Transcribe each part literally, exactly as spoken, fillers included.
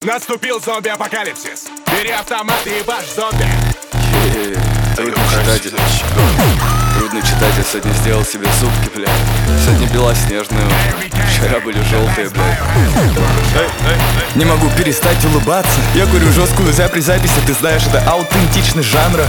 Наступил зомби-апокалипсис. Бери автомат и ебашь зомби. Е-е-е, трудный читатель. Трудный читатель, сегодня сделал себе супки, блядь. Сегодня белоснежную, вчера были желтые, блядь. Не могу перестать улыбаться. Я курю жесткую за при записи. Ты знаешь, это аутентичность жанра.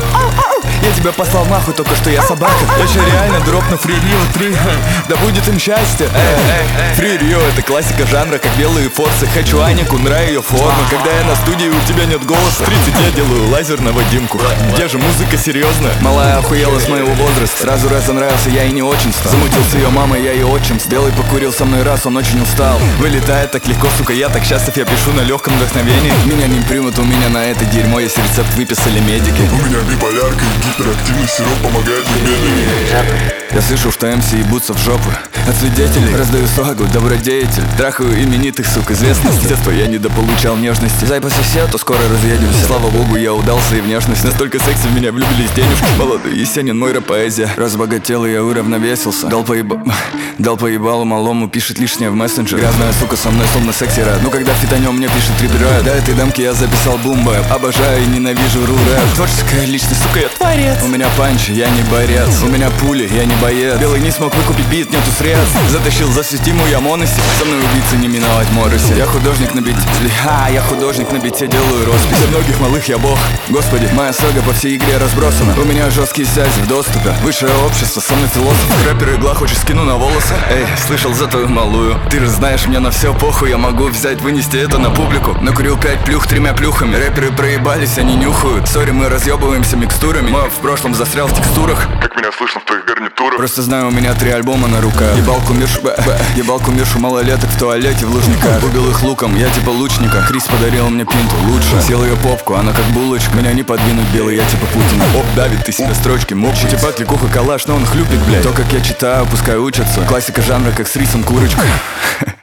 Я тебя послал нахуй, только что я собака. Я же реально дропну Free Rio три. Да будет им счастье. Free Rio это классика жанра, как белые форсы. Хочу Анику, нравится ее форма. Когда я на студии, у тебя нет голоса. тридцать я делаю лазерного Димку. Где же музыка серьезная? Малая охуела с моего возраста. Сразу разонравился, я и не очень стал. Замутился ее мама, я и отчим. Белый покурил со мной раз, он очень устал. Вылетает так легко, сука, я так счастлив. Я пишу на легком вдохновении. Меня не примут, у меня на это дерьмо есть рецепт, выписали медики. У меня биполярка и гиперактивный сироп помогает медленнее. Я слышу, что МС ебутся в жопу. От свидетелей раздаю свагу, добродетель. Трахаю именитых, сук, известность. С детства я недополучал нежности. Зай по соседу, скоро разъедемся. Слава богу, я удался и внешность. Настолько секси в меня влюбились денежки. Молодой Есенин, мой рэп-поэзия. Разбогател и я уравновесился. Дал поеба... Дал поебалу малому, пишет лишнее в мессенджер. Грязная сука со мной словно секси рад. Ну когда фитанем мне пишет трипера. Да этой дамки я записал бумба. Обожаю и ненавижу ру-рэп. Творческая личность, сука, я творец. У меня панч, я не борец. У меня пули, я не боец. Белый не смог выкупить бит, нету средств. Затащил за систему, я моноси. Со мной убийцы не миновать Морриси. Я художник на бите. Ха, я художник на бите, делаю роспись. Для многих малых я бог. Господи, моя сага по всей игре разбросана. У меня жесткие связи в доступе. Высшее общество, со мной философ. Рэпер игла, хочешь скину на волосы? Эй, слышал за твою малую. Ты же знаешь, мне на все похуй. Я могу взять, вынести это на публику. Накурил пять плюх тремя плюхами. Рэперы проебались, они нюхают. Сори, мы разъебываемся микстурами. Мой в прошлом застрял в текстурах. Как меня слышно в твоих гарнитурах. Просто знаю, у меня три альбома на руках. Ебал кумиршу, б, б, ебал кумиршу малолеток в туалете в Лужниках. Убил их луком, я типа лучника. Крис подарил мне пинту, лучше. Съел ее попку, она как булочка. Меня не подвинуть белый, я типа Путина. Оп, давит, ты себе строчки мопчи. Типа кликуха калаш, но он хлюпик, блядь. То, как я читаю, пускай учатся. Классика жанра, как с рисом курочка.